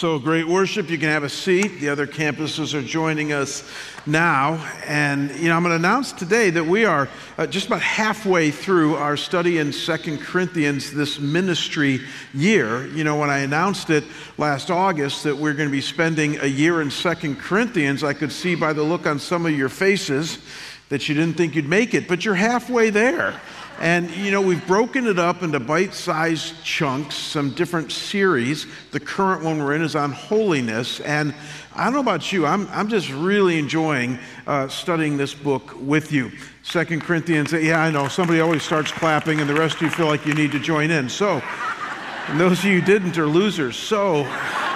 So great worship. You can have a seat. The other campuses are joining us now. And, I'm going to announce today that we are just about halfway through our study in 2 Corinthians this ministry year. When I announced it last August that we're going to be spending a year in 2 Corinthians, I could see by the look on some of your faces that you didn't think you'd make it, but you're halfway there. And, we've broken it up into bite-sized chunks, some different series. The current one we're in is on holiness. And I don't know about you, I'm just really enjoying studying this book with you. 2 Corinthians, yeah, I know, somebody always starts clapping and the rest of you feel like you need to join in. So, and those of you who didn't are losers. So,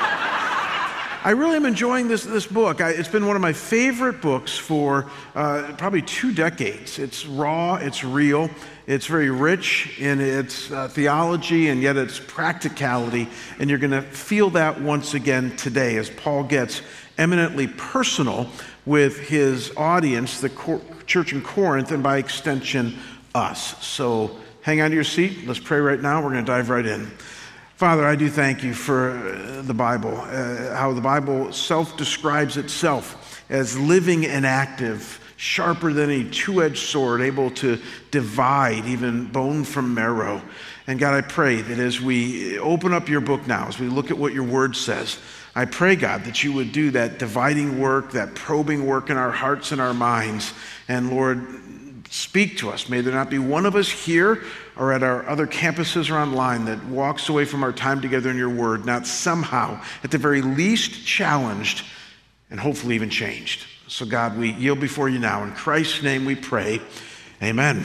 I really am enjoying this book. It's been one of my favorite books for probably 2 decades. It's raw, it's real, it's very rich in its theology and yet its practicality, and you're going to feel that once again today as Paul gets eminently personal with his audience, the church in Corinth, and by extension, us. So hang on to your seat. Let's pray right now. We're going to dive right in. Father, I do thank you for the Bible, how the Bible self-describes itself as living and active, sharper than a two-edged sword, able to divide even bone from marrow. And God, I pray that as we open up your book now, as we look at what your word says, I pray, God, that you would do that dividing work, that probing work in our hearts and our minds. And Lord, speak to us. May there not be one of us here or at our other campuses or online that walks away from our time together in your word, not somehow, at the very least, challenged and hopefully even changed. So God, we yield before you now. In Christ's name we pray. Amen.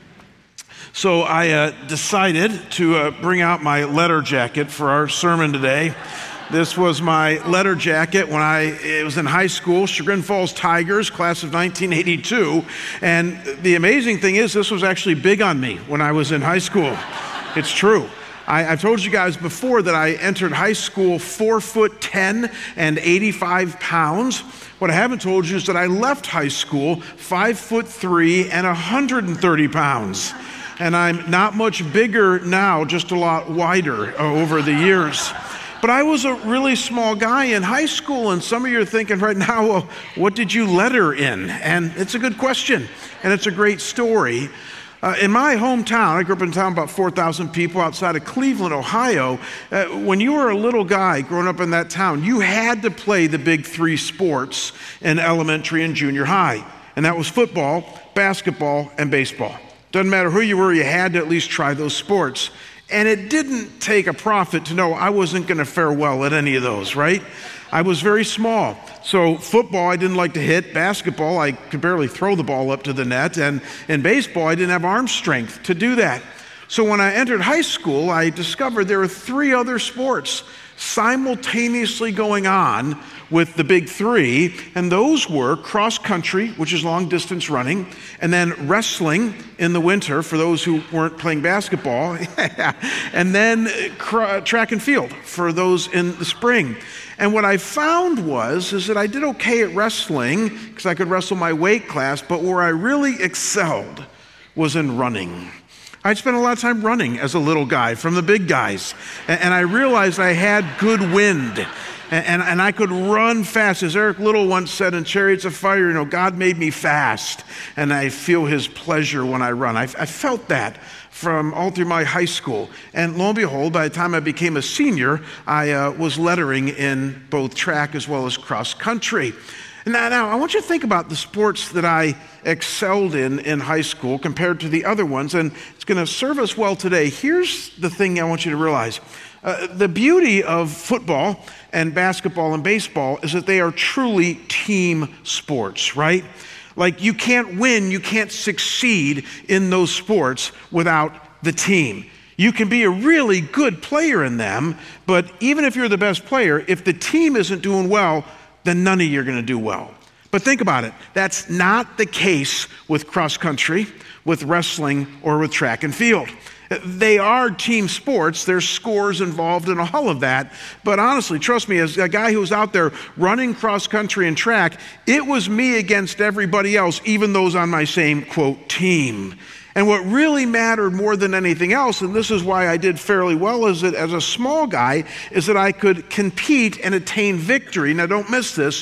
So I decided to bring out my letter jacket for our sermon today. This was my letter jacket when I was in high school, Chagrin Falls Tigers, class of 1982. And the amazing thing is this was actually big on me when I was in high school. It's true. I've told you guys before that I entered high school 4'10" and 85 pounds. What I haven't told you is that I left high school 5'3" and 130 pounds. And I'm not much bigger now, just a lot wider over the years. But I was a really small guy in high school, and some of you are thinking right now, well, what did you letter in? And it's a good question, and it's a great story. In my hometown, I grew up in a town about 4,000 people outside of Cleveland, Ohio. When you were a little guy growing up in that town, you had to play the big 3 sports in elementary and junior high. And that was football, basketball, and baseball. Doesn't matter who you were, you had to at least try those sports. And it didn't take a prophet to know I wasn't going to fare well at any of those, right? I was very small. So football, I didn't like to hit. Basketball, I could barely throw the ball up to the net. And in baseball, I didn't have arm strength to do that. So when I entered high school, I discovered there were 3 other sports simultaneously going on with the big 3, and those were cross country, which is long distance running, and then wrestling in the winter for those who weren't playing basketball, and then track and field for those in the spring. And what I found is that I did okay at wrestling because I could wrestle my weight class, but where I really excelled was in running. I'd spent a lot of time running as a little guy from the big guys, and I realized I had good wind, and I could run fast. As Eric Little once said in Chariots of Fire, God made me fast, and I feel his pleasure when I run. I felt that from all through my high school, and lo and behold, by the time I became a senior, I was lettering in both track as well as cross country. Now, I want you to think about the sports that I excelled in high school compared to the other ones, and it's going to serve us well today. Here's the thing I want you to realize. The beauty of football and basketball and baseball is that they are truly team sports, right? Like you can't win, you can't succeed in those sports without the team. You can be a really good player in them, but even if you're the best player, if the team isn't doing well, then none of you are going to do well. But think about it. That's not the case with cross country, with wrestling, or with track and field. They are team sports. There's scores involved in all of that. But honestly, trust me, as a guy who was out there running cross country and track, it was me against everybody else, even those on my same, quote, team. And what really mattered more than anything else, and this is why I did fairly well as a small guy, is that I could compete and attain victory. Now don't miss this,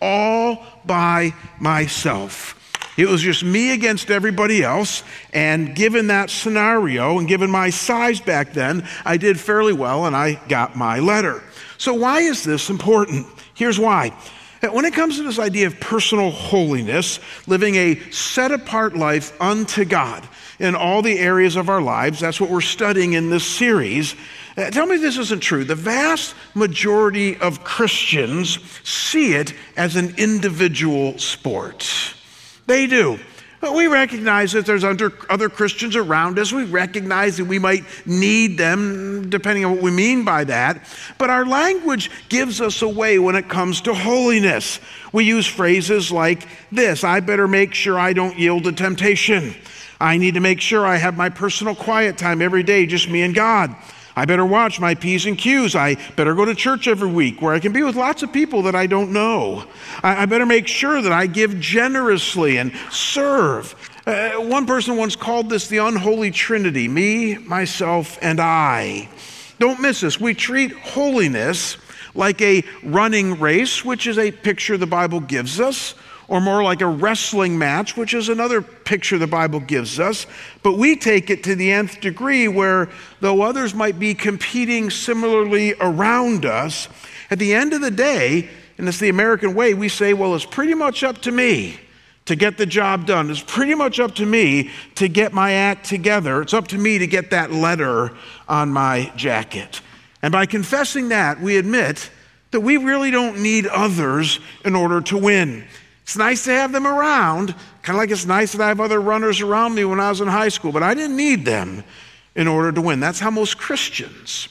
all by myself. It was just me against everybody else, and given that scenario and given my size back then, I did fairly well and I got my letter. So why is this important? Here's why. When it comes to this idea of personal holiness, living a set-apart life unto God in all the areas of our lives, that's what we're studying in this series. Tell me this isn't true. The vast majority of Christians see it as an individual sport. They do. But we recognize that there's other Christians around us. We recognize that we might need them, depending on what we mean by that. But our language gives us away when it comes to holiness. We use phrases like this: I better make sure I don't yield to temptation. I need to make sure I have my personal quiet time every day, just me and God. I better watch my P's and Q's. I better go to church every week where I can be with lots of people that I don't know. I better make sure that I give generously and serve. One person once called this the unholy trinity: me, myself, and I. Don't miss this. We treat holiness like a running race, which is a picture the Bible gives us, or more like a wrestling match, which is another picture the Bible gives us. But we take it to the nth degree where, though others might be competing similarly around us, at the end of the day, and it's the American way, we say, well, it's pretty much up to me to get the job done. It's pretty much up to me to get my act together. It's up to me to get that letter on my jacket. And by confessing that, we admit that we really don't need others in order to win. It's nice to have them around, kind of like it's nice that I have other runners around me when I was in high school, but I didn't need them in order to win. That's how most Christians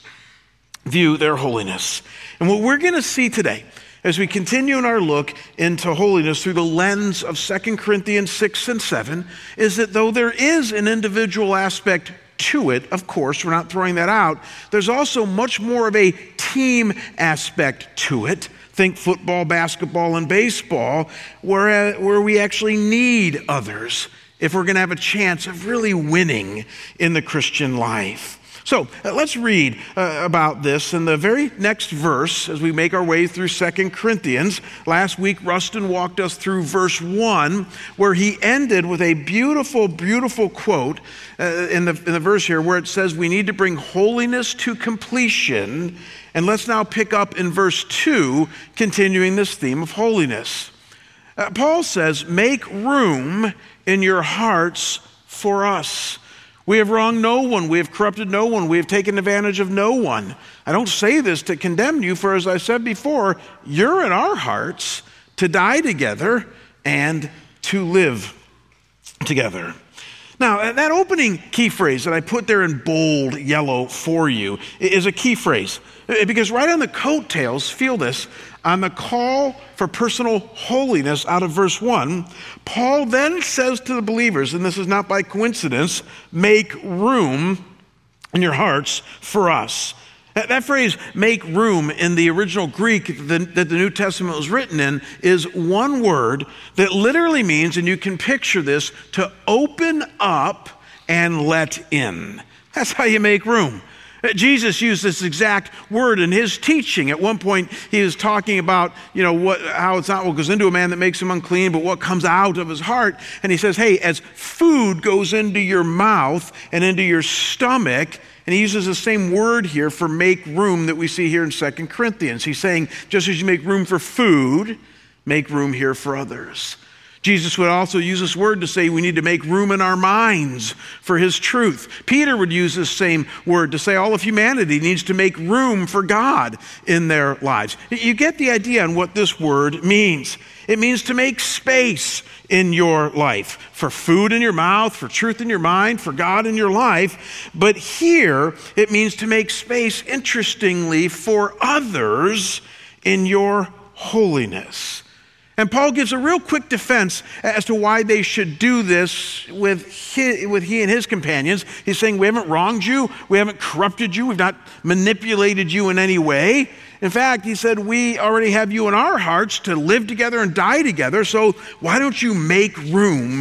view their holiness. And what we're going to see today as we continue in our look into holiness through the lens of 2 Corinthians 6 and 7 is that though there is an individual aspect to it, of course, we're not throwing that out, there's also much more of a team aspect to it. Think football, basketball, and baseball, where we actually need others if we're going to have a chance of really winning in the Christian life. So let's read about this in the very next verse as we make our way through 2 Corinthians. Last week, Rustin walked us through verse 1, where he ended with a beautiful, beautiful quote in the verse here where it says we need to bring holiness to completion. And let's now pick up in verse 2, continuing this theme of holiness. Paul says, make room in your hearts for us. We have wronged no one. We have corrupted no one. We have taken advantage of no one. I don't say this to condemn you, for as I said before, you're in our hearts to die together and to live together. Now, that opening key phrase that I put there in bold yellow for you is a key phrase. Because right on the coattails, feel this, on the call for personal holiness out of verse 1, Paul then says to the believers, and this is not by coincidence, make room in your hearts for us. That phrase, make room, in the original Greek that the New Testament was written in, is one word that literally means, and you can picture this, to open up and let in. That's how you make room. Jesus used this exact word in his teaching. At one point, he was talking about, how it's not what goes into a man that makes him unclean, but what comes out of his heart. And he says, hey, as food goes into your mouth and into your stomach, and he uses the same word here for make room that we see here in 2 Corinthians. He's saying, just as you make room for food, make room here for others. Jesus would also use this word to say we need to make room in our minds for his truth. Peter would use this same word to say all of humanity needs to make room for God in their lives. You get the idea on what this word means. It means to make space in your life, for food in your mouth, for truth in your mind, for God in your life. But here it means to make space, interestingly, for others in your holiness. And Paul gives a real quick defense as to why they should do this with he and his companions. He's saying, we haven't wronged you, we haven't corrupted you, we've not manipulated you in any way. In fact, he said, we already have you in our hearts to live together and die together, so why don't you make room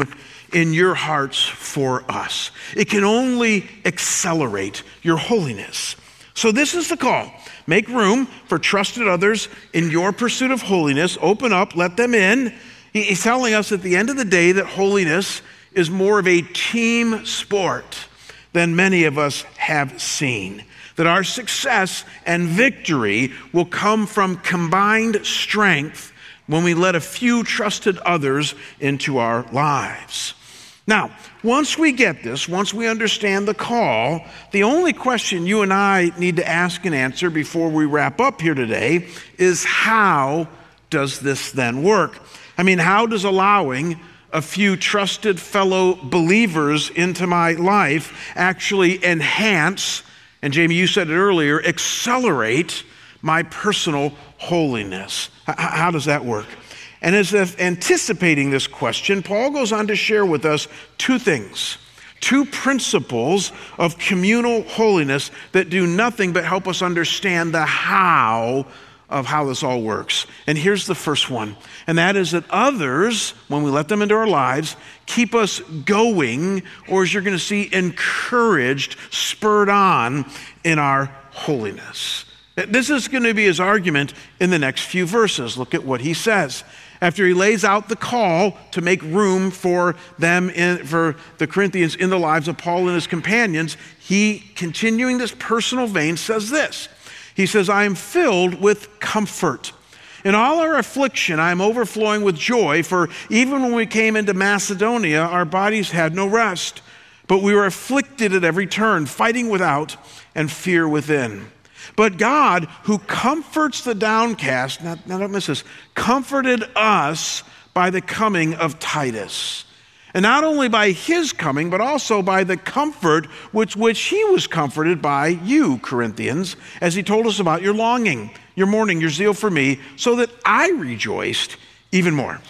in your hearts for us. It can only accelerate your holiness. So this is the call. Make room for trusted others in your pursuit of holiness. Open up, let them in. He's telling us at the end of the day that holiness is more of a team sport than many of us have seen. That our success and victory will come from combined strength when we let a few trusted others into our lives. Now, once we get this, once we understand the call, the only question you and I need to ask and answer before we wrap up here today is, how does this then work? I mean, how does allowing a few trusted fellow believers into my life actually enhance, and Jamie, you said it earlier, accelerate my personal holiness? How does that work? And as if anticipating this question, Paul goes on to share with us two things, two principles of communal holiness that do nothing but help us understand the how of how this all works. And here's the first one, and that is that others, when we let them into our lives, keep us going, or as you're going to see, encouraged, spurred on in our holiness. This is going to be his argument in the next few verses. Look at what he says. After he lays out the call to make room for them, for the Corinthians in the lives of Paul and his companions, he, continuing this personal vein, says this. He says, I am filled with comfort. In all our affliction, I am overflowing with joy, for even when we came into Macedonia, our bodies had no rest, but we were afflicted at every turn, fighting without and fear within. But God, who comforts the downcast, now don't miss this, comforted us by the coming of Titus. And not only by his coming, but also by the comfort which he was comforted by you, Corinthians, as he told us about your longing, your mourning, your zeal for me, so that I rejoiced even more.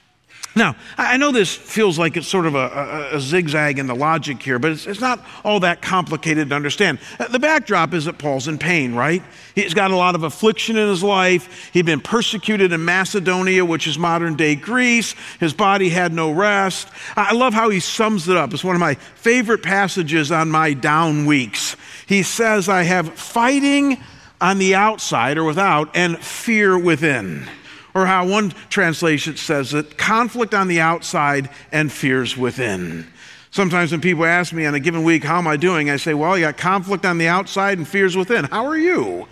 Now, I know this feels like it's sort of a zigzag in the logic here, but it's not all that complicated to understand. The backdrop is that Paul's in pain, right? He's got a lot of affliction in his life. He'd been persecuted in Macedonia, which is modern-day Greece. His body had no rest. I love how he sums it up. It's one of my favorite passages on my down weeks. He says, I have fighting on the outside or without and fear within. Or how one translation says it, conflict on the outside and fears within. Sometimes when people ask me on a given week, how am I doing? I say, well, you got conflict on the outside and fears within. How are you?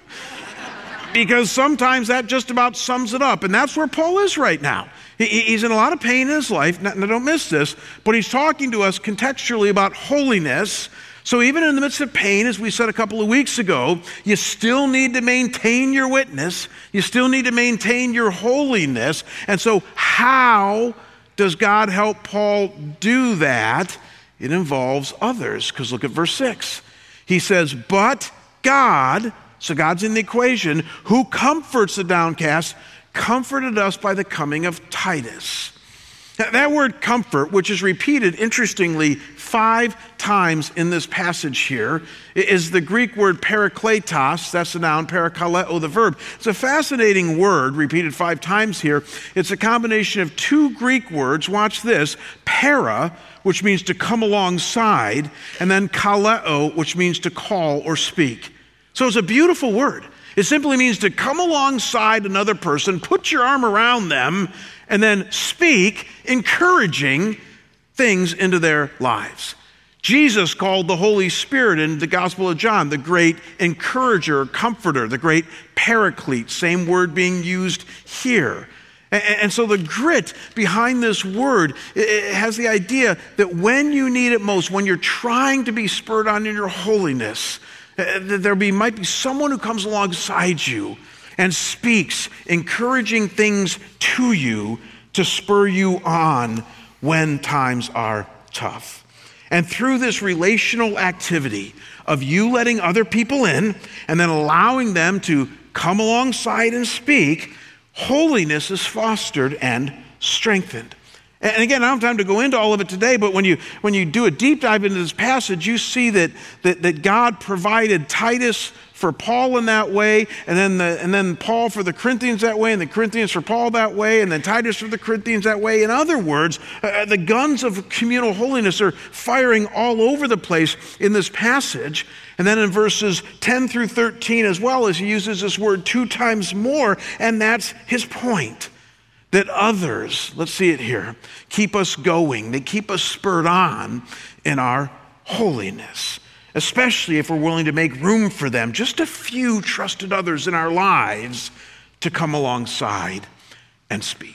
Because sometimes that just about sums it up. And that's where Paul is right now. He's in a lot of pain in his life. Now, don't miss this, but he's talking to us contextually about holiness. So even in the midst of pain, as we said a couple of weeks ago, you still need to maintain your witness. You still need to maintain your holiness. And so how does God help Paul do that? It involves others, because look at verse 6. He says, but God, so God's in the equation, who comforts the downcast, comforted us by the coming of Titus. That word comfort, which is repeated, interestingly, 5 times in this passage here, is the Greek word parakletos. That's the noun, parakaleo, the verb. It's a fascinating word, repeated 5 times here. It's a combination of 2 Greek words. Watch this. Para, which means to come alongside, and then kaleo, which means to call or speak. So it's a beautiful word. It simply means to come alongside another person, put your arm around them, and then speak encouraging things into their lives. Jesus called the Holy Spirit in the Gospel of John the great encourager, comforter, the great paraclete, same word being used here. And so the grit behind this word, it has the idea that when you need it most, when you're trying to be spurred on in your holiness, there might be someone who comes alongside you and speaks encouraging things to you to spur you on when times are tough. And through this relational activity of you letting other people in and then allowing them to come alongside and speak, holiness is fostered and strengthened. And again, I don't have time to go into all of it today, but when you do a deep dive into this passage, you see that God provided Titus for Paul in that way, and then Paul for the Corinthians that way, and the Corinthians for Paul that way, and then Titus for the Corinthians that way. In other words, the guns of communal holiness are firing all over the place in this passage. And then in verses 10 through 13 as well, as he uses this word 2 times more, and that's his point. That others, let's see it here, keep us going. They keep us spurred on in our holiness, especially if we're willing to make room for them, just a few trusted others in our lives to come alongside and speak.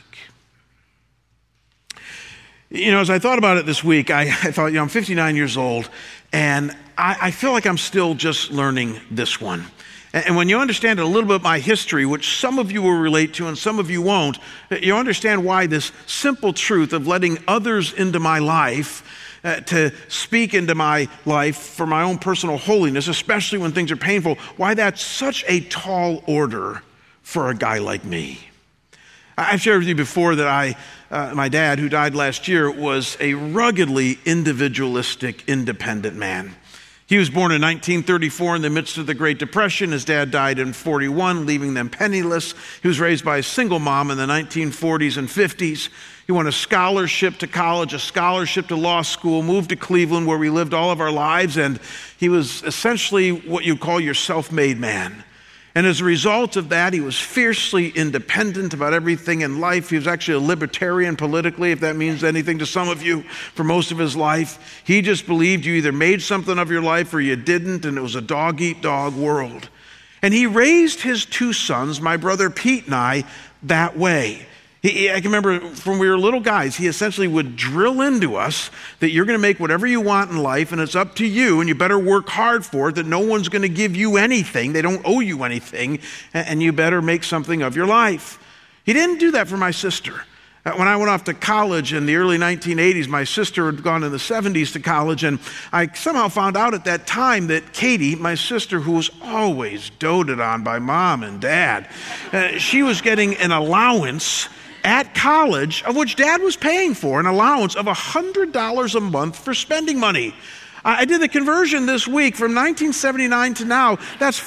As I thought about it this week, I thought, I'm 59 years old, and I feel like I'm still just learning this one. And when you understand a little bit of my history, which some of you will relate to and some of you won't, you understand why this simple truth of letting others into my life, to speak into my life for my own personal holiness, especially when things are painful, why that's such a tall order for a guy like me. I've shared with you before that my dad, who died last year, was a ruggedly individualistic, independent man. He was born in 1934 in the midst of the Great Depression. His dad died in 41, leaving them penniless. He was raised by a single mom in the 1940s and 50s. He won a scholarship to college, a scholarship to law school, moved to Cleveland where we lived all of our lives, and he was essentially what you call your self-made man. And as a result of that, he was fiercely independent about everything in life. He was actually a libertarian politically, if that means anything to some of you, for most of his life. He just believed you either made something of your life or you didn't, and it was a dog-eat-dog world. And he raised his 2 sons, my brother Pete and I, that way. I can remember when we were little guys, he essentially would drill into us that you're going to make whatever you want in life and it's up to you and you better work hard for it, that no one's going to give you anything. They don't owe you anything, and you better make something of your life. He didn't do that for my sister. When I went off to college in the early 1980s, my sister had gone in the 70s to college, and I somehow found out at that time that Katie, my sister, who was always doted on by mom and dad, she was getting an allowance at college, of which Dad was paying for, an allowance of $100 a month for spending money. I did the conversion this week from 1979 to now. That's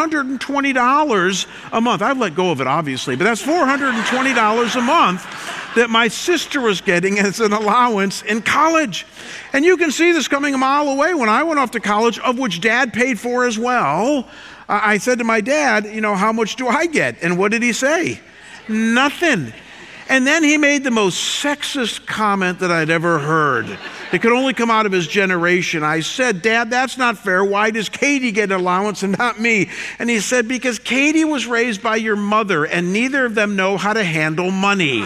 $420 a month. I've let go of it, obviously, but that's $420 a month that my sister was getting as an allowance in college. And you can see this coming a mile away. When I went off to college, of which Dad paid for as well, I said to my dad, how much do I get? And what did he say? Nothing. And then he made the most sexist comment that I'd ever heard. It could only come out of his generation. I said, Dad, that's not fair. Why does Katie get an allowance and not me? And he said, because Katie was raised by your mother and neither of them know how to handle money.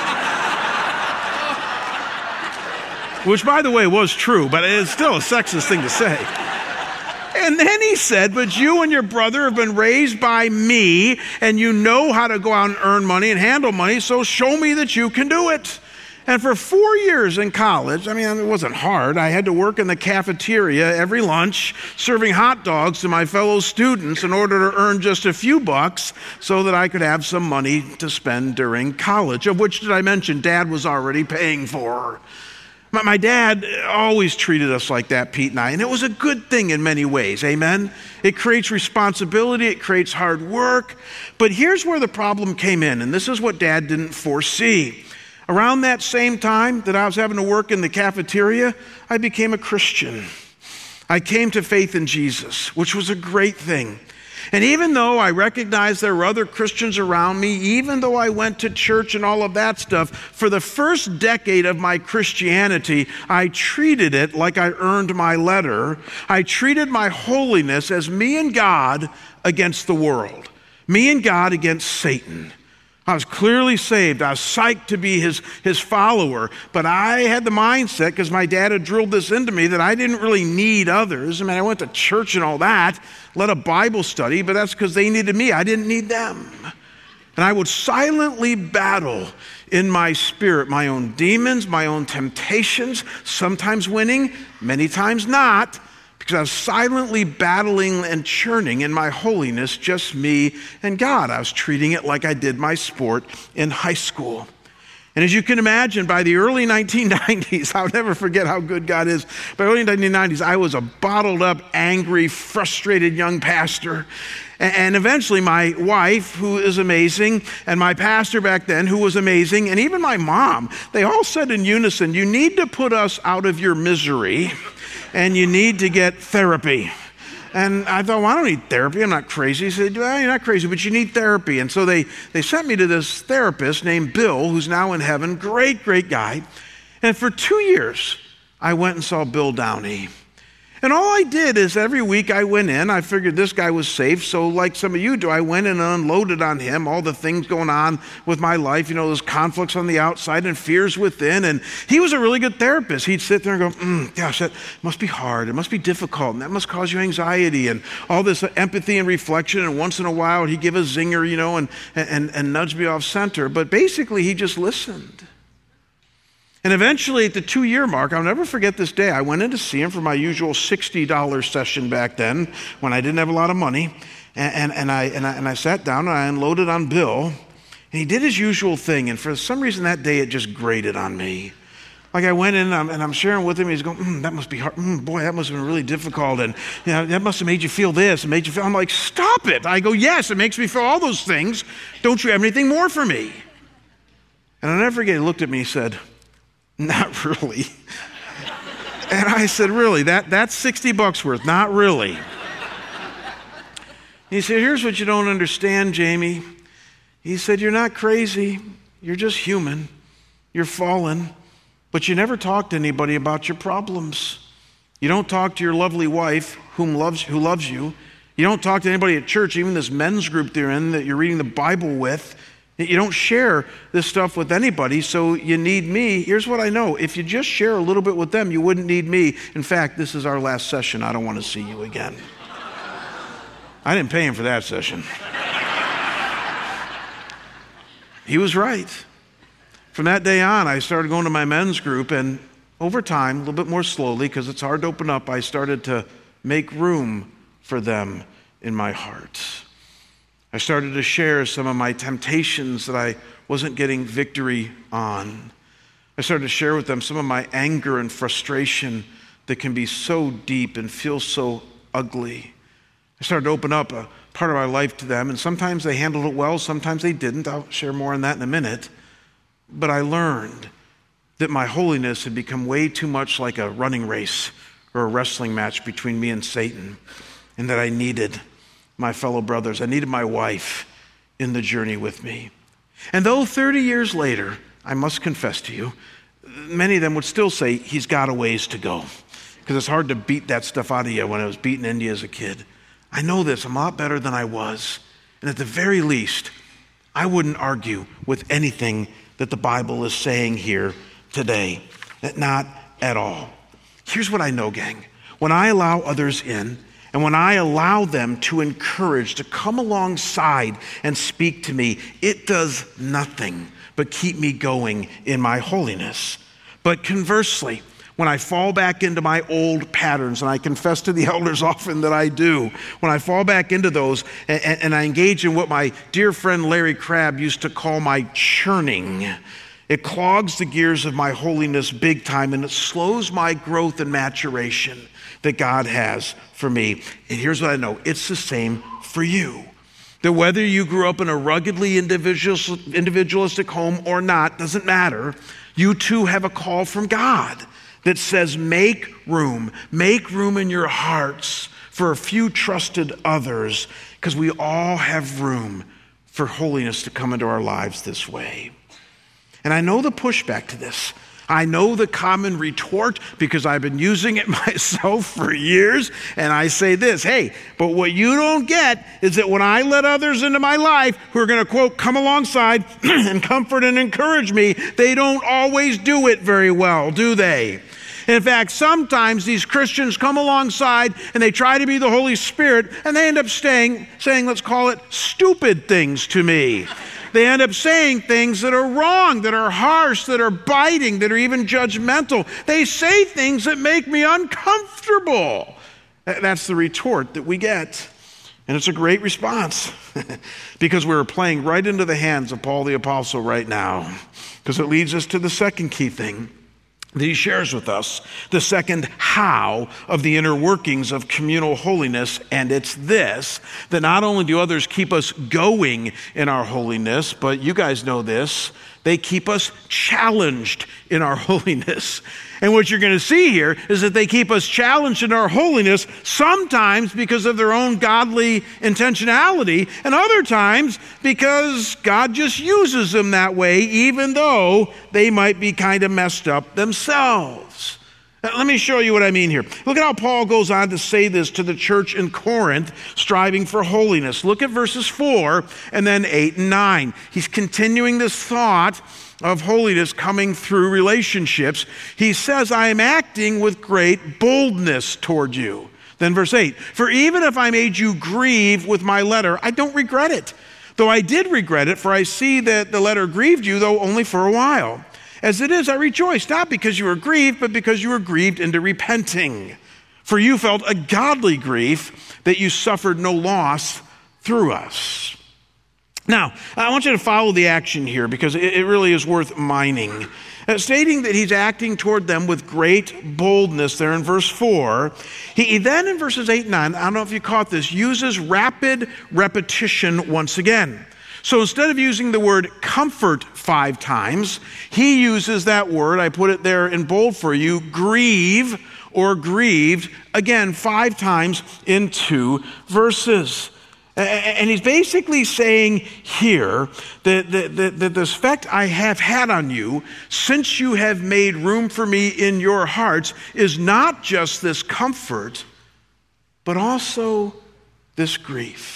Which, by the way, was true, but it's still a sexist thing to say. And then he said, but you and your brother have been raised by me, and you know how to go out and earn money and handle money, so show me that you can do it. And for 4 years in college, it wasn't hard. I had to work in the cafeteria every lunch, serving hot dogs to my fellow students in order to earn just a few bucks so that I could have some money to spend during college, of which, did I mention, Dad was already paying for. My dad always treated us like that, Pete and I, and it was a good thing in many ways, amen? It creates responsibility, it creates hard work, but here's where the problem came in, and this is what Dad didn't foresee. Around that same time that I was having to work in the cafeteria, I became a Christian. I came to faith in Jesus, which was a great thing. And even though I recognized there were other Christians around me, even though I went to church and all of that stuff, for the first decade of my Christianity, I treated it like I earned my letter. I treated my holiness as me and God against the world, me and God against Satan. I was clearly saved. I was psyched to be his follower. But I had the mindset, because my dad had drilled this into me, that I didn't really need others. I went to church and all that, led a Bible study, but that's because they needed me. I didn't need them. And I would silently battle in my spirit my own demons, my own temptations, sometimes winning, many times not, because I was silently battling and churning in my holiness, just me and God. I was treating it like I did my sport in high school. And as you can imagine, by the early 1990s, I'll never forget how good God is. By the early 1990s, I was a bottled up, angry, frustrated young pastor. And eventually my wife, who is amazing, and my pastor back then, who was amazing, and even my mom, they all said in unison, you need to put us out of your misery, and you need to get therapy. And I thought, well, I don't need therapy. I'm not crazy. He said, well, you're not crazy, but you need therapy. And so they sent me to this therapist named Bill, who's now in heaven. Great, great guy. And for 2 years, I went and saw Bill Downey. And all I did is every week I went in, I figured this guy was safe, so like some of you do, I went in and unloaded on him all the things going on with my life, those conflicts on the outside and fears within, and he was a really good therapist. He'd sit there and go, gosh, that must be hard, it must be difficult, and that must cause you anxiety, and all this empathy and reflection, and once in a while he'd give a zinger, and nudge me off center, but basically he just listened. And eventually, at the 2-year mark, I'll never forget this day, I went in to see him for my usual $60 session back then, when I didn't have a lot of money. And I sat down and I unloaded on Bill, and he did his usual thing. And for some reason that day, it just grated on me. Like I went in and I'm sharing with him, he's going, that must be hard. Boy, that must have been really difficult. And that must have made you feel this, and made you feel, I'm like, stop it. I go, yes, it makes me feel all those things. Don't you have anything more for me? And I'll never forget, he looked at me and said, not really. And I said, really? That's $60 worth? Not really. He said, here's what you don't understand, Jamie. He said, you're not crazy. You're just human. You're fallen. But you never talk to anybody about your problems. You don't talk to your lovely wife who loves you. You don't talk to anybody at church, even this men's group they're in that you're reading the Bible with. You don't share this stuff with anybody, so you need me. Here's what I know. If you just share a little bit with them, you wouldn't need me. In fact, this is our last session. I don't want to see you again. I didn't pay him for that session. He was right. From that day on, I started going to my men's group, and over time, a little bit more slowly, because it's hard to open up, I started to make room for them in my heart. I started to share some of my temptations that I wasn't getting victory on. I started to share with them some of my anger and frustration that can be so deep and feel so ugly. I started to open up a part of my life to them, and sometimes they handled it well, sometimes they didn't. I'll share more on that in a minute. But I learned that my holiness had become way too much like a running race or a wrestling match between me and Satan, and that I needed my fellow brothers. I needed my wife in the journey with me. And though 30 years later, I must confess to you, many of them would still say, he's got a ways to go. Because it's hard to beat that stuff out of you when I was beaten into you as a kid. I know this, I'm a lot better than I was. And at the very least, I wouldn't argue with anything that the Bible is saying here today. Not at all. Here's what I know, gang. When I allow others in, and when I allow them to encourage, to come alongside and speak to me, it does nothing but keep me going in my holiness. But conversely, when I fall back into my old patterns, and I confess to the elders often that I do, when I fall back into those and I engage in what my dear friend Larry Crabb used to call my churning, it clogs the gears of my holiness big time, and it slows my growth and maturation that God has for me. And here's what I know. It's the same for you. That whether you grew up in a ruggedly individualistic home or not, doesn't matter. You too have a call from God that says make room in your hearts for a few trusted others, because we all have room for holiness to come into our lives this way. And I know the pushback to this. I know the common retort because I've been using it myself for years, and I say this, hey, but what you don't get is that when I let others into my life who are going to, quote, come alongside and comfort and encourage me, they don't always do it very well, do they? In fact, sometimes these Christians come alongside and they try to be the Holy Spirit, and they end up saying, let's call it, stupid things to me. They end up saying things that are wrong, that are harsh, that are biting, that are even judgmental. They say things that make me uncomfortable. That's the retort that we get. And it's a great response because we're playing right into the hands of Paul the Apostle right now. because it leads us to the second key thing that he shares with us, the second how of the inner workings of communal holiness, and it's this, that not only do others keep us going in our holiness, but you guys know this, they keep us challenged in our holiness. And what you're going to see here is that they keep us challenged in our holiness, sometimes because of their own godly intentionality, and other times because God just uses them that way, even though they might be kind of messed up themselves. Now, let me show you what I mean here. Look at how Paul goes on to say this to the church in Corinth, striving for holiness. Look at verses 4 and then 8 and 9. He's continuing this thought of holiness coming through relationships. He says, I am acting with great boldness toward you. Then verse 8, for even if I made you grieve with my letter, I don't regret it. Though I did regret it, for I see that the letter grieved you, though only for a while. As it is, I rejoice, not because you were grieved, but because you were grieved into repenting. For you felt a godly grief that you suffered no loss through us. Now, I want you to follow the action here because it really is worth mining. Stating that he's acting toward them with great boldness there in verse 4, he then in verses 8 and 9, I don't know if you caught this, uses rapid repetition once again. So instead of using the word comfort 5 times, he uses that word, I put it there in bold for you, grieve or grieved, again 5 times in 2 verses. And he's basically saying here that the effect I have had on you since you have made room for me in your hearts is not just this comfort, but also this grief.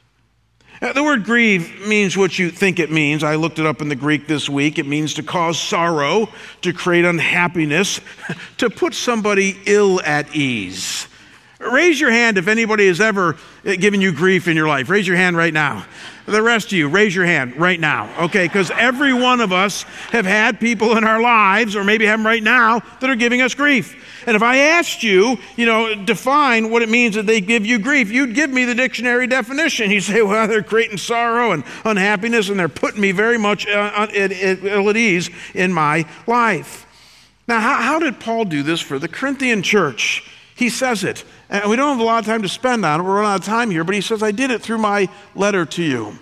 The word grieve means what you think it means. I looked it up in the Greek this week. It means to cause sorrow, to create unhappiness, to put somebody ill at ease. Raise your hand if anybody has ever given you grief in your life. Raise your hand right now. The rest of you, raise your hand right now. Okay, because every one of us have had people in our lives, or maybe have them right now, that are giving us grief. And if I asked you, define what it means that they give you grief, you'd give me the dictionary definition. You'd say, well, they're creating sorrow and unhappiness, and they're putting me very much ill at ease in my life. Now, how did Paul do this for the Corinthian church? He says it. And we don't have a lot of time to spend on it. We're running out of time here. But he says, I did it through my letter to you.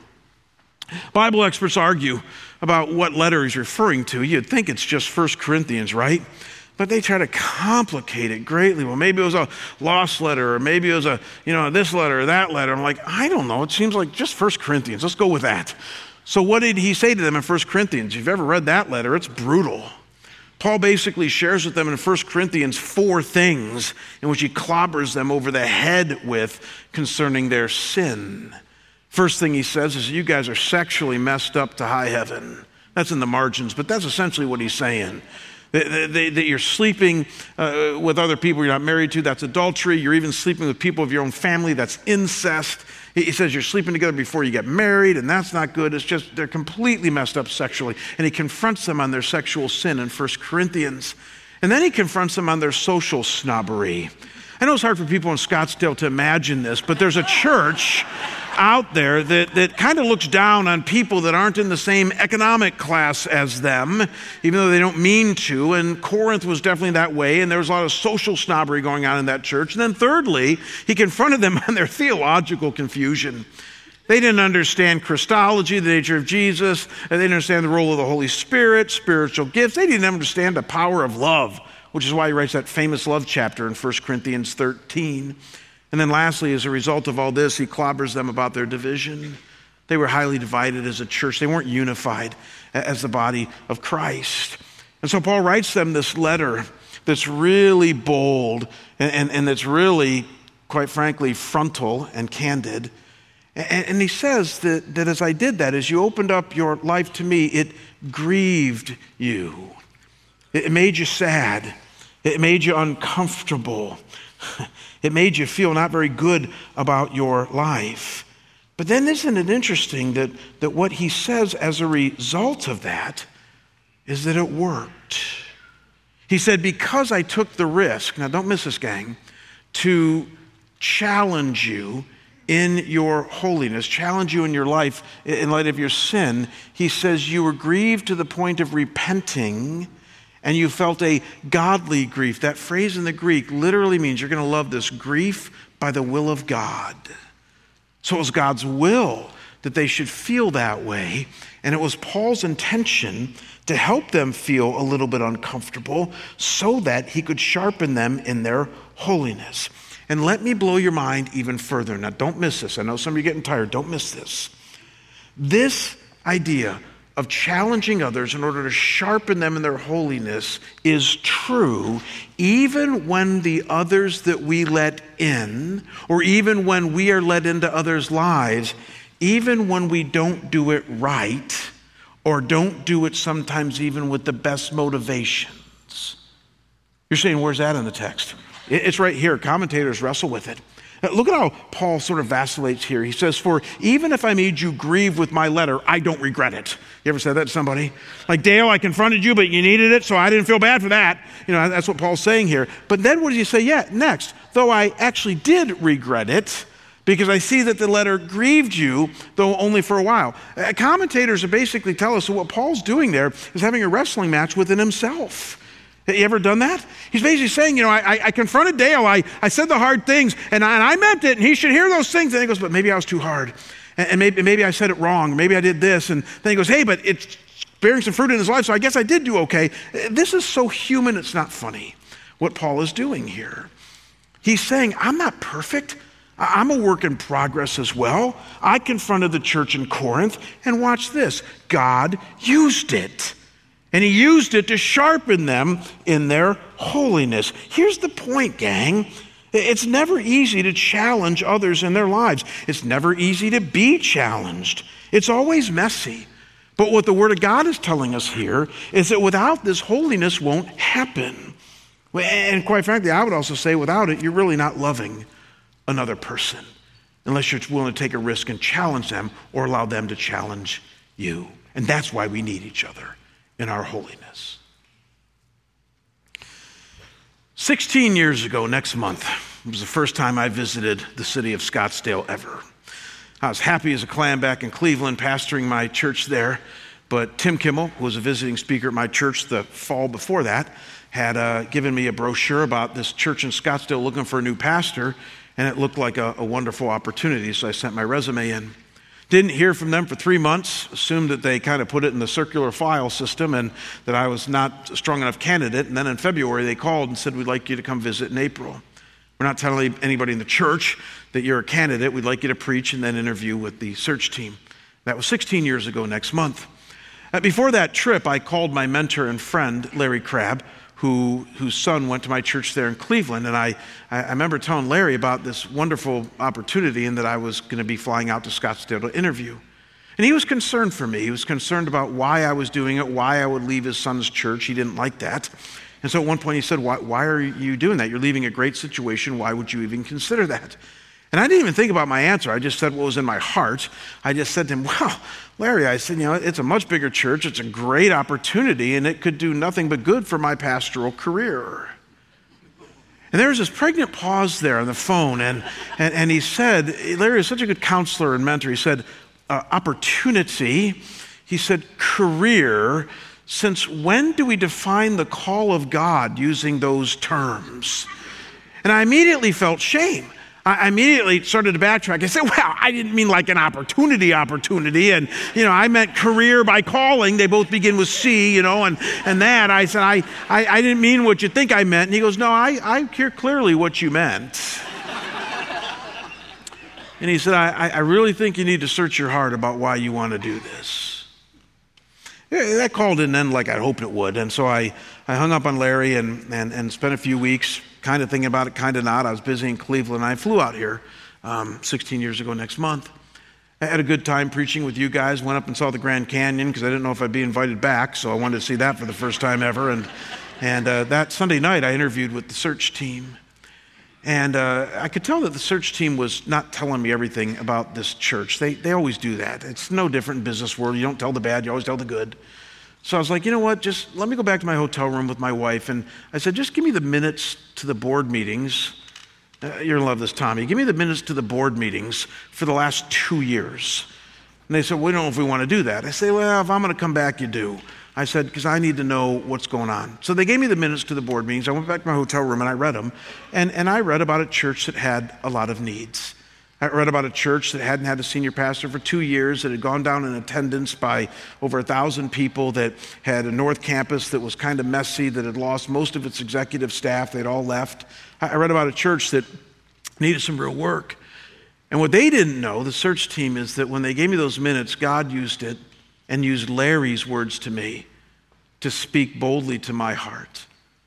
Bible experts argue about what letter he's referring to. You'd think it's just 1 Corinthians, right? But they try to complicate it greatly. Well, maybe it was a lost letter, or maybe it was this letter or that letter. I'm like, I don't know. It seems like just 1 Corinthians. Let's go with that. So what did he say to them in 1 Corinthians? If you've ever read that letter, it's brutal. Paul basically shares with them in 1 Corinthians 4 things in which he clobbers them over the head with concerning their sin. First thing he says is, you guys are sexually messed up to high heaven. That's in the margins, but that's essentially what he's saying. That you're sleeping with other people you're not married to, that's adultery. You're even sleeping with people of your own family, that's incest. He says you're sleeping together before you get married, and that's not good. It's just they're completely messed up sexually. And he confronts them on their sexual sin in 1 Corinthians. And then he confronts them on their social snobbery. I know it's hard for people in Scottsdale to imagine this, but there's a church out there that kind of looks down on people that aren't in the same economic class as them, even though they don't mean to. And Corinth was definitely that way, and there was a lot of social snobbery going on in that church. And then thirdly, he confronted them on their theological confusion. They didn't understand Christology, the nature of Jesus. They didn't understand the role of the Holy Spirit, spiritual gifts. They didn't understand the power of love, which is why he writes that famous love chapter in 1 Corinthians 13. And then lastly, as a result of all this, he clobbers them about their division. They were highly divided as a church. They weren't unified as the body of Christ. And so Paul writes them this letter that's really bold and that's really, quite frankly, frontal and candid. And he says that as I did that, as you opened up your life to me, it grieved you. It made you sad. It made you uncomfortable. It made you feel not very good about your life. But then isn't it interesting that what he says as a result of that is that it worked. He said, because I took the risk, now don't miss this, gang, to challenge you in your holiness, challenge you in your life in light of your sin. He says you were grieved to the point of repenting, and you felt a godly grief. That phrase in the Greek literally means, you're going to love this, grief by the will of God. So it was God's will that they should feel that way, and it was Paul's intention to help them feel a little bit uncomfortable so that he could sharpen them in their holiness. And let me blow your mind even further. Now, don't miss this. I know some of you are getting tired. Don't miss this. This idea of challenging others in order to sharpen them in their holiness is true even when the others that we let in, or even when we are let into others' lives, even when we don't do it right, or don't do it sometimes even with the best motivations. You're saying, where's that in the text? It's right here. Commentators wrestle with it. Look at how Paul sort of vacillates here. He says, for even if I made you grieve with my letter, I don't regret it. You ever said that to somebody? Like, Dale, I confronted you, but you needed it, so I didn't feel bad for that. You know, that's what Paul's saying here. But then what does he say? Yeah, next. Though I actually did regret it, because I see that the letter grieved you, though only for a while. Commentators basically tell us that what Paul's doing there is having a wrestling match within himself. Have you ever done that? He's basically saying, you know, I confronted Dale, I said the hard things, and I meant it, and he should hear those things. And he goes, but maybe I was too hard, and maybe I said it wrong, maybe I did this. And then he goes, hey, but it's bearing some fruit in his life, so I guess I did do okay. This is so human, it's not funny, what Paul is doing here. He's saying, I'm not perfect. I'm a work in progress as well. I confronted the church in Corinth, and watch this. God used it. And he used it to sharpen them in their holiness. Here's the point, gang. It's never easy to challenge others in their lives. It's never easy to be challenged. It's always messy. But what the Word of God is telling us here is that without this, holiness won't happen. And quite frankly, I would also say without it, you're really not loving another person unless you're willing to take a risk and challenge them or allow them to challenge you. And that's why we need each other in our holiness. 16 years ago, next month, it was the first time I visited the city of Scottsdale ever. I was happy as a clam back in Cleveland, pastoring my church there, but Tim Kimmel, who was a visiting speaker at my church the fall before that, had given me a brochure about this church in Scottsdale looking for a new pastor, and it looked like a wonderful opportunity, so I sent my resume in. Didn't hear from them for 3 months, assumed that they kind of put it in the circular file system and that I was not a strong enough candidate. And then in February, they called and said, we'd like you to come visit in April. We're not telling anybody in the church that you're a candidate. We'd like you to preach and then interview with the search team. That was 16 years ago next month. Before that trip, I called my mentor and friend, Larry Crabb, whose son went to my church there in Cleveland. And I remember telling Larry about this wonderful opportunity and that I was going to be flying out to Scottsdale to interview. And he was concerned for me. He was concerned about why I was doing it, why I would leave his son's church. He didn't like that. And so at one point he said, why are you doing that? You're leaving a great situation. Why would you even consider that? And I didn't even think about my answer. I just said what was in my heart. I just said to him, well, Larry, I said, it's a much bigger church. It's a great opportunity, and it could do nothing but good for my pastoral career. And there was this pregnant pause there on the phone, and he said, Larry is such a good counselor and mentor. He said, opportunity. He said, career. Since when do we define the call of God using those terms? And I immediately felt shame. I immediately started to backtrack. I said, well, I didn't mean like an opportunity. And, I meant career by calling. They both begin with C, and that. I said, I didn't mean what you think I meant. And he goes, no, I hear clearly what you meant. And he said, I really think you need to search your heart about why you want to do this. That call didn't end like I hoped it would. And so I hung up on Larry and spent a few weeks kind of thinking about it, kind of not. I was busy in Cleveland. I flew out here 16 years ago next month. I had a good time preaching with you guys. Went up and saw the Grand Canyon because I didn't know if I'd be invited back, so I wanted to see that for the first time ever. And that Sunday night, I interviewed with the search team. And I could tell that the search team was not telling me everything about this church. They always do that. It's no different in business world. You don't tell the bad, you always tell the good. So I was like, you know what, just let me go back to my hotel room with my wife. And I said, just give me the minutes to the board meetings You're gonna love this, Tommy. Give me the minutes to the board meetings for the last 2 years. And they said, we don't know if we want to do that. I say, well, if I'm going to come back, you do. I said, because I need to know what's going on. So they gave me the minutes to the board meetings. I went back to my hotel room and I read them. And I read about a church that had a lot of needs. I read about a church that hadn't had a senior pastor for 2 years, that had gone down in attendance by over 1,000 people, that had a North Campus that was kind of messy, that had lost most of its executive staff. They'd all left. I read about a church that needed some real work. And what they didn't know, the search team, is that when they gave me those minutes, God used it and used Larry's words to me to speak boldly to my heart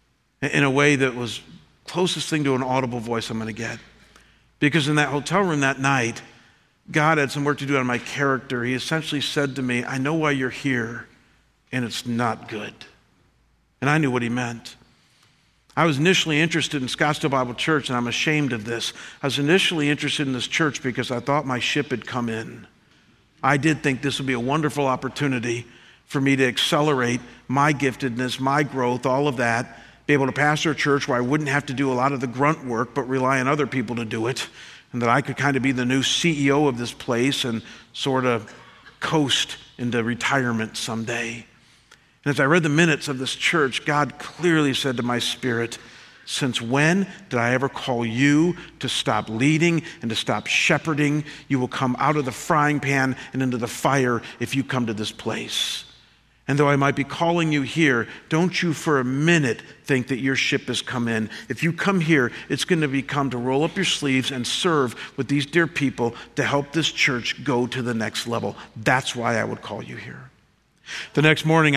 in a way that was closest thing to an audible voice I'm going to get. Because in that hotel room that night, God had some work to do on my character. He essentially said to me, I know why you're here, and it's not good. And I knew what he meant. I was initially interested in Scottsdale Bible Church, and I'm ashamed of this. I was initially interested in this church because I thought my ship had come in. I did think this would be a wonderful opportunity for me to accelerate my giftedness, my growth, all of that, be able to pastor a church where I wouldn't have to do a lot of the grunt work, but rely on other people to do it, and that I could kind of be the new CEO of this place and sort of coast into retirement someday. And as I read the minutes of this church, God clearly said to my spirit, since when did I ever call you to stop leading and to stop shepherding? You will come out of the frying pan and into the fire if you come to this place. And though I might be calling you here, don't you for a minute think that your ship has come in. If you come here, it's going to become to roll up your sleeves and serve with these dear people to help this church go to the next level. That's why I would call you here. The next morning,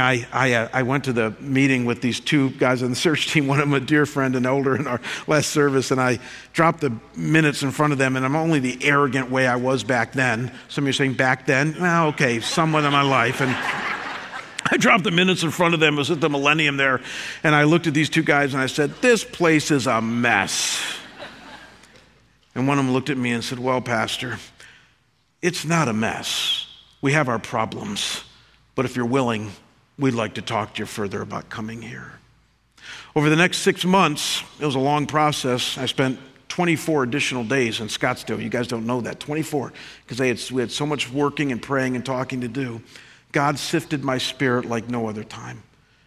I went to the meeting with these two guys on the search team, one of them a dear friend and older in our last service, and I dropped the minutes in front of them, and I'm only the arrogant way I was back then. Some of you are saying, back then? Well, okay, somewhat in my life. And I dropped the minutes in front of them. I was at the Millennium there, and I looked at these two guys, and I said, this place is a mess. And one of them looked at me and said, well, Pastor, it's not a mess. We have our problems. But if you're willing, we'd like to talk to you further about coming here. Over the next 6 months, it was a long process. I spent 24 additional days in Scottsdale. You guys don't know that, 24, because we had so much working and praying and talking to do. God sifted my spirit like no other time.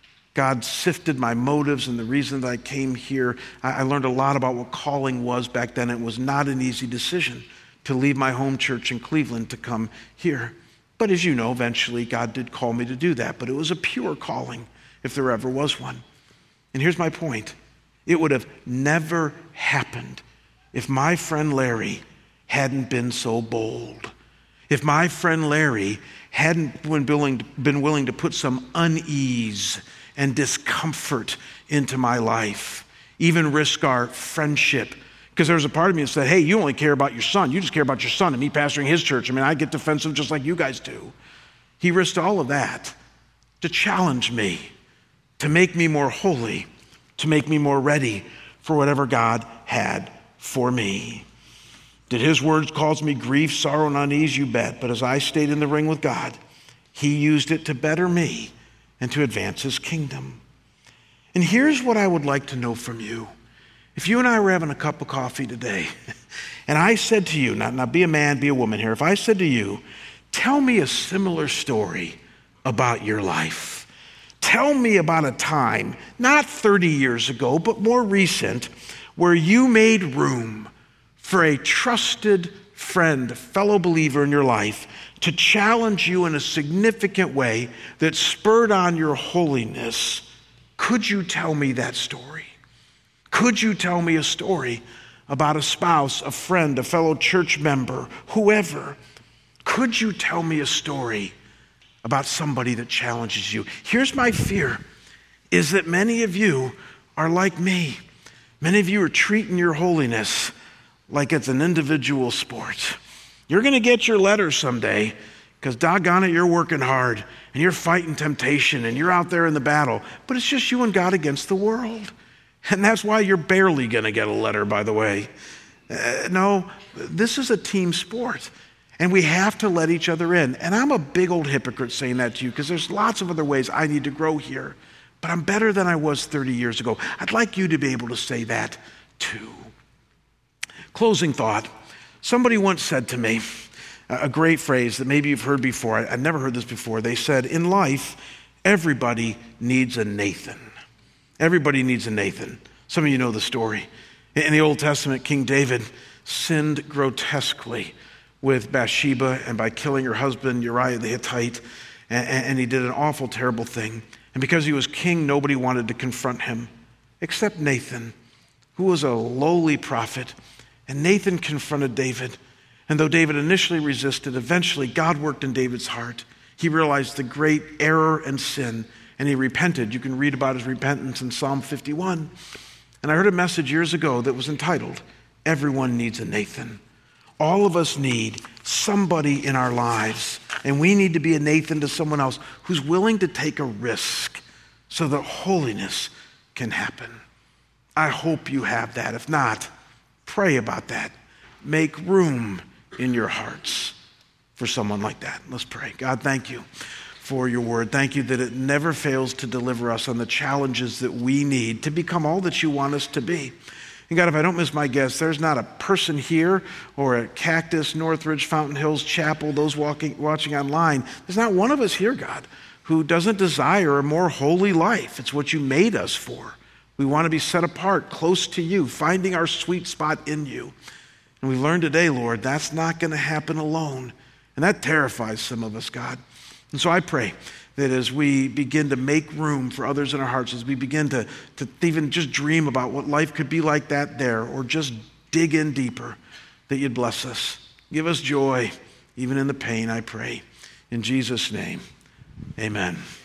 God sifted my motives and the reason that I came here. I learned a lot about what calling was back then. It was not an easy decision to leave my home church in Cleveland to come here. But as you know, eventually God did call me to do that. But it was a pure calling, if there ever was one. And here's my point. It would have never happened if my friend Larry hadn't been so bold. If my friend Larry hadn't been willing to put some unease and discomfort into my life, even risk our friendship. Because there was a part of me that said, hey, you only care about your son. You just care about your son and me pastoring his church. I mean, I get defensive just like you guys do. He risked all of that to challenge me, to make me more holy, to make me more ready for whatever God had for me. Did his words cause me grief, sorrow, and unease? You bet. But as I stayed in the ring with God, he used it to better me and to advance his kingdom. And here's what I would like to know from you. If you and I were having a cup of coffee today, and I said to you, now be a man, be a woman here, if I said to you, tell me a similar story about your life. Tell me about a time, not 30 years ago, but more recent, where you made room for a trusted friend, a fellow believer in your life, to challenge you in a significant way that spurred on your holiness. Could you tell me that story? Could you tell me a story about a spouse, a friend, a fellow church member, whoever? Could you tell me a story about somebody that challenges you? Here's my fear, is that many of you are like me. Many of you are treating your holiness like it's an individual sport. You're going to get your letter someday because doggone it, you're working hard and you're fighting temptation and you're out there in the battle, but it's just you and God against the world. And that's why you're barely going to get a letter, by the way. No, this is a team sport. And we have to let each other in. And I'm a big old hypocrite saying that to you because there's lots of other ways I need to grow here. But I'm better than I was 30 years ago. I'd like you to be able to say that too. Closing thought. Somebody once said to me a great phrase that maybe you've heard before. I'd never heard this before. They said, in life, everybody needs a Nathan. Everybody needs a Nathan. Some of you know the story. In the Old Testament, King David sinned grotesquely with Bathsheba and by killing her husband, Uriah the Hittite, and he did an awful, terrible thing. And because he was king, nobody wanted to confront him except Nathan, who was a lowly prophet. And Nathan confronted David. And though David initially resisted, eventually God worked in David's heart. He realized the great error and sin, and he repented. You can read about his repentance in Psalm 51. And I heard a message years ago that was entitled, Everyone Needs a Nathan. All of us need somebody in our lives, and we need to be a Nathan to someone else who's willing to take a risk so that holiness can happen. I hope you have that. If not, pray about that. Make room in your hearts for someone like that. Let's pray. God, thank you for your word. Thank you that it never fails to deliver us on the challenges that we need to become all that you want us to be. And God, if I don't miss my guess, there's not a person here or at Cactus, Northridge, Fountain Hills Chapel, those watching online, there's not one of us here, God, who doesn't desire a more holy life. It's what you made us for. We want to be set apart, close to you, finding our sweet spot in you. And we learned today, Lord, that's not going to happen alone. And that terrifies some of us, God. And so I pray that as we begin to make room for others in our hearts, as we begin to even just dream about what life could be like that there, or just dig in deeper, that you'd bless us. Give us joy, even in the pain, I pray. In Jesus' name, amen.